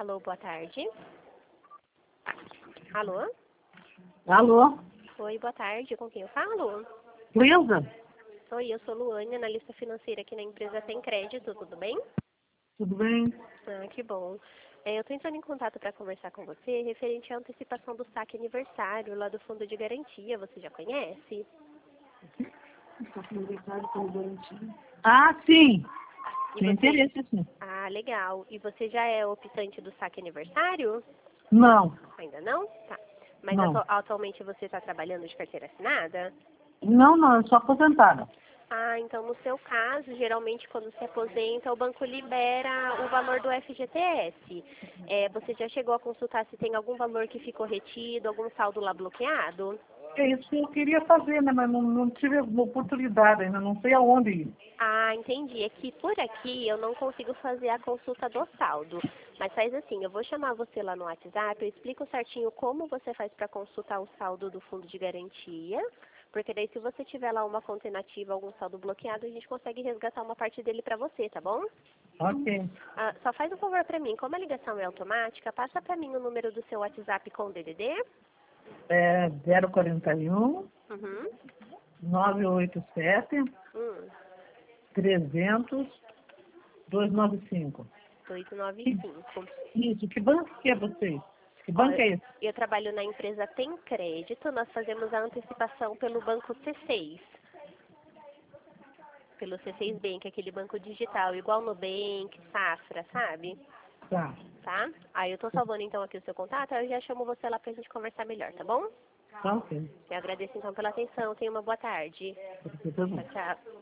Alô, boa tarde. Alô? Alô? Oi, boa tarde. Com quem eu falo? Luísa? Oi, eu sou Luane, analista financeira aqui na empresa Tem Crédito, tudo bem? Tudo bem? Ah, que bom. Eu estou entrando em contato para conversar com você referente à antecipação do saque aniversário lá do Fundo de Garantia. Você já conhece? Ah, sim. E Tem você... interesse, sim. Ah, legal. E você já é optante do saque aniversário? Não, Ainda não? Tá. Mas não. atualmente você está trabalhando de carteira assinada? Não, eu sou aposentada. Ah, então no seu caso, geralmente quando se aposenta, o banco libera o valor do FGTS. Você já chegou a consultar se tem algum valor que ficou retido, algum saldo lá bloqueado? É isso que eu queria fazer, né? Mas não tive oportunidade ainda, não sei aonde ir. Ah, entendi. É que por aqui eu não consigo fazer a consulta do saldo. Mas faz assim, eu vou chamar você lá no WhatsApp, eu explico certinho como você faz para consultar o saldo do fundo de garantia. Porque daí se você tiver lá uma conta inativa, algum saldo bloqueado, a gente consegue resgatar uma parte dele para você, tá bom? Ok. Só faz um favor para mim, como a ligação é automática, passa para mim o número do seu WhatsApp com o DDD. É 041 Uhum. 987 Hum, 300 295. 295. Isso, que banco que é vocês? Que Ó, banco é esse? eu trabalho na empresa Tem Crédito, nós fazemos a antecipação pelo banco C6. Pelo C6 Bank, aquele banco digital, igual no Nubank, Safra, sabe? Tá. Tá? Aí eu tô salvando então aqui o seu contato, aí eu já chamo você lá pra gente conversar melhor, tá bom? Tá ok. Eu agradeço então pela atenção, tenha uma boa tarde. Tá bom. Tchau, tchau.